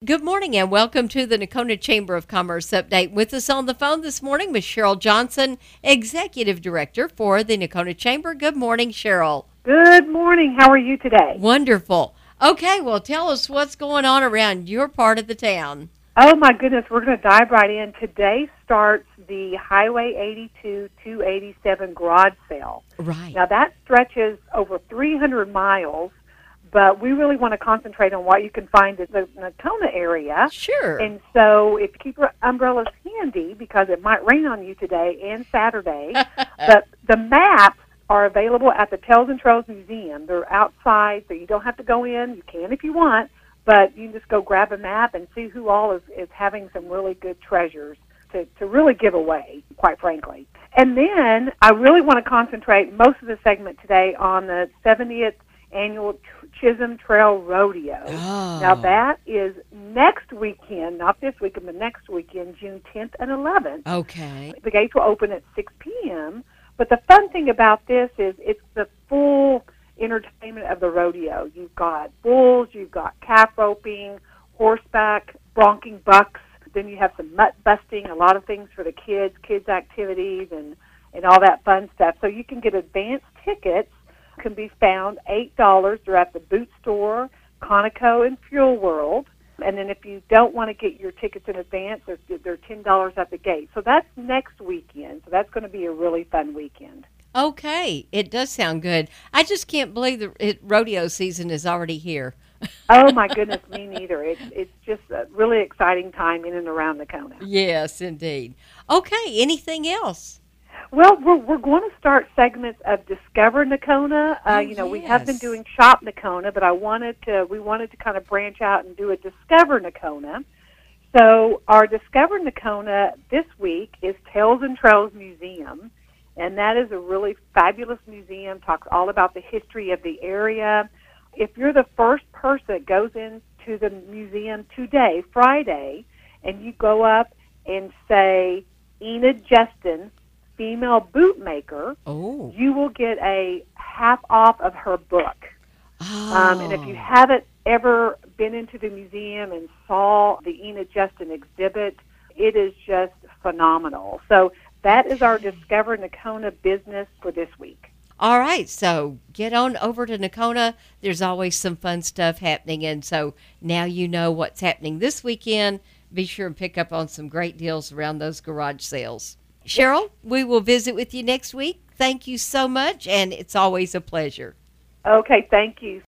Good morning and welcome to the Nocona Chamber of Commerce update. With us on the phone this morning, Ms. Cheryl Johnson, Executive Director for the Nocona Chamber. Good morning, Cheryl. Good morning. How are you today? Wonderful. Okay, well, tell us what's going on around your part of the town. Oh, my goodness. We're going to dive right in. Today starts the Highway 82-287 garage sale. Right. Now, that stretches over 300 miles, but we really want to concentrate on what you can find in the Nocona area. Sure. And so if you keep your umbrellas handy, because it might rain on you today and Saturday, but the maps are available at the Tales and Trails Museum. They're outside, so you don't have to go in. You can if you want, but you can just go grab a map and see who all is having some really good treasures to really give away, quite frankly. And then I really want to concentrate most of the segment today on the 70th Annual Chisholm Trail Rodeo. Oh. Now, that is next weekend, not this weekend, but next weekend, June 10th and 11th. Okay. The gates will open at 6 p.m., but the fun thing about this is it's the full entertainment of the rodeo. You've got bulls, you've got calf roping, horseback, bronking bucks, then you have some mutt busting, a lot of things for the kids activities, and all that fun stuff. So you can get advance tickets, can be found $8. They're at the Boot Store, Conoco, and Fuel World. And then if you don't want to get your tickets in advance, they're $10 at the gate. So that's next weekend. So that's going to be a really fun weekend. Okay. It does sound good. I just can't believe the rodeo season is already here. Oh, my goodness, me neither. It's just a really exciting time in and around Nocona. Yes, indeed. Okay. Anything else? Well, we're going to start segments of Discover Nocona. We have been doing Shop Nocona, but we wanted to kind of branch out and do a Discover Nocona. So our Discover Nocona this week is Tales and Trails Museum, and that is a really fabulous museum. Talks all about the history of the area. If you're the first person that goes into the museum today, Friday, and you go up and say Enid Justin, female bootmaker, you will get a half off of her book. And if you haven't ever been into the museum and saw the Enid Justin exhibit, it is just phenomenal. So that is our Discover Nocona business for this week. All right, so get on over to Nocona. There's always some fun stuff happening, and so now you know what's happening this weekend. Be sure and pick up on some great deals around those garage sales. Cheryl, we will visit with you next week. Thank you so much, and it's always a pleasure. Okay, thank you.